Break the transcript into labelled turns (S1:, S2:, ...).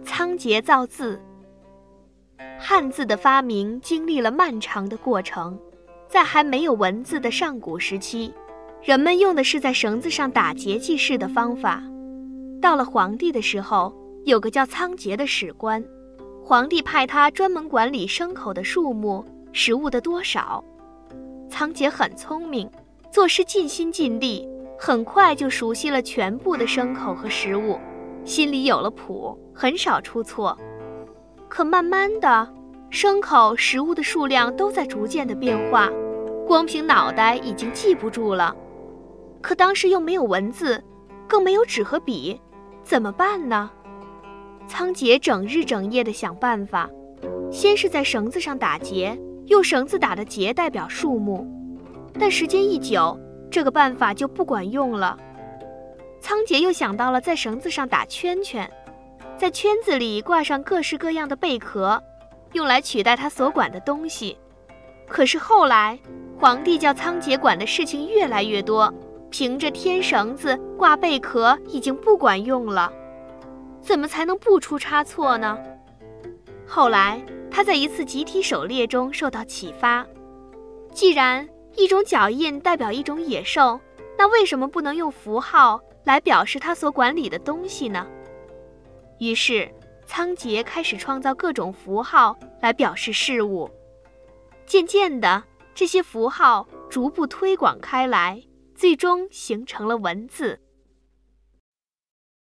S1: 仓颉造字。汉字的发明经历了漫长的过程，在还没有文字的上古时期，人们用的是在绳子上打结记事的方法。到了皇帝的时候，有个叫仓颉的史官，皇帝派他专门管理牲口的数目、食物的多少。仓颉很聪明，做事尽心尽力，很快就熟悉了全部的牲口和食物，心里有了谱，很少出错。可慢慢的，牲口、食物的数量都在逐渐的变化，光凭脑袋已经记不住了。可当时又没有文字，更没有纸和笔，怎么办呢？仓颉整日整夜地想办法，先是在绳子上打结，用绳子打的结代表数目，但时间一久，这个办法就不管用了。仓颉又想到了在绳子上打圈圈，在圈子里挂上各式各样的贝壳，用来取代他所管的东西。可是后来，皇帝叫仓颉管的事情越来越多，凭着添绳子、挂贝壳已经不管用了。怎么才能不出差错呢？后来，他在一次集体狩猎中受到启发，既然一种脚印代表一种野兽，那为什么不能用符号来表示他所管理的东西呢？于是，仓颉开始创造各种符号来表示事物。渐渐的，这些符号逐步推广开来，最终形成了文字。